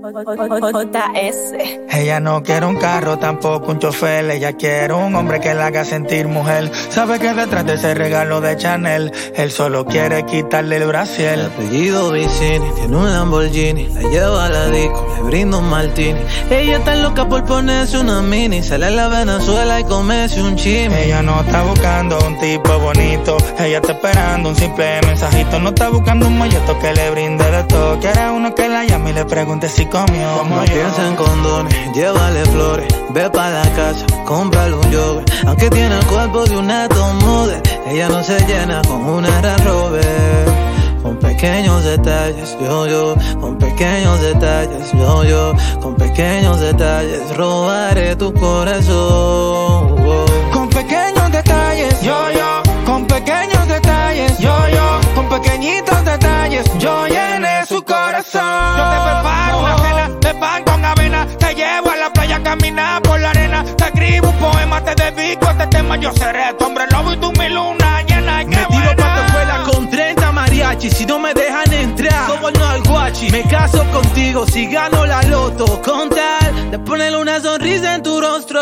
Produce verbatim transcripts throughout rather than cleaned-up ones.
J S. Ella no quiere un carro, tampoco un chofer. Ella quiere un hombre que la haga sentir mujer. Sabe que detrás de ese regalo de Chanel, él solo quiere quitarle el brasier. El apellido Vicini, tiene un Lamborghini. La lleva a la disco, le brinda un martini. Ella está loca por ponerse una mini. Sale a la Venezuela y comerse un chimi. Ella no está buscando un tipo bonito, ella está esperando un simple mensajito. No está buscando un molleto que le brinde de todo. Quiere uno que la llame y le pregunte si comió. No piensa en condones, llévale flores. Ve pa' la casa, cómprale un jogger. Aunque tiene el cuerpo de una top model, ella no se llena con una Range Rover. Con pequeños detalles, yo, yo, con pequeños detalles, yo, yo, con pequeños detalles, robaré tu corazón. Oh. Con pequeños detalles, yo, yo, con pequeños detalles, yo, yo, con pequeñitos detalles, yo llené su corazón. Yo te preparo una cena de pan con avena, te llevo a la playa a caminar por la arena, te escribo un poema, te dedico a este tema, yo seré tu hombre lobo y tú mi luna llena. Me tiro pa' tu escuela con treinta mariachis, si no me dejan entrar, como no al guachi. Me caso contigo si gano la loto, con tal de ponerle una sonrisa en tu rostro.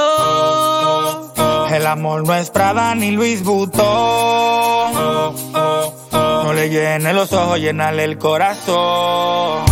El amor no es Prada ni Louis Vuitton. No le llene los ojos, llénale el corazón.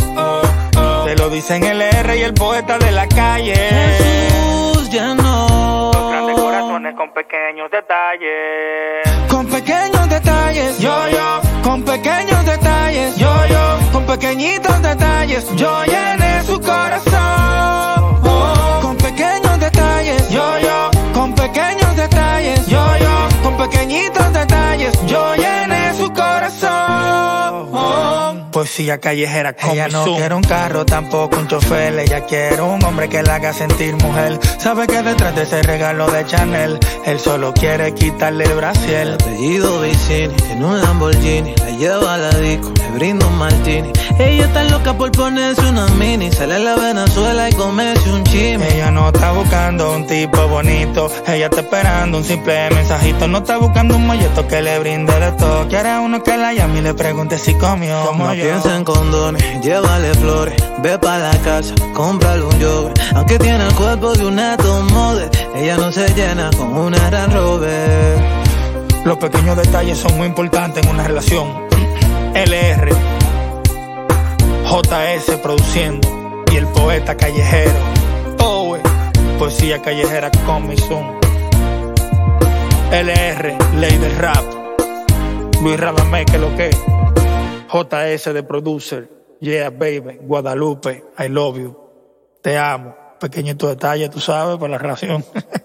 Te lo dicen el R y el poeta de la calle. Jesús, ya no. Los grandes corazones con pequeños detalles. Con pequeños detalles, yo, yo. Con pequeños detalles, yo, yo. Con pequeñitos detalles, yo llené su corazón. Oh, con pequeños detalles, yo, yo. Con pequeños detalles, yo, yo. Con pequeñitos detalles, yo llené su corazón. Oh, poesía callejera con ella no quiere un carro, tampoco un chofer. Ella quiere un hombre que la haga sentir mujer. Sabe que detrás de ese regalo de Chanel, él solo quiere quitarle el brasier. El apellido Vicini, tiene un Lamborghini. La lleva a la disco, le brinda un martini. Ella está loca por ponerse una mini. Sale a la Venezuela y comerse un chimi. Ella no está buscando un tipo bonito, ella está esperando un simple mensajito. No está buscando un molleto que le brinde de todo. Quiere uno que la llame y le pregunte si comió. Como no yo. Piensa en condones, llévale flores. Ve pa' la casa, cómprale un jogger. Aunque tiene el cuerpo de una top model, ella no se llena con una Range Rover. Los pequeños detalles son muy importantes en una relación. L R, J S produciendo y el poeta callejero. Oh, poesía callejera con mi son. L R, ley del rap. Luis Radamés, que lo que. J S de producer. Yeah, baby. Guadalupe, I love you. Te amo. Pequeñito detalle, tú sabes, por la relación.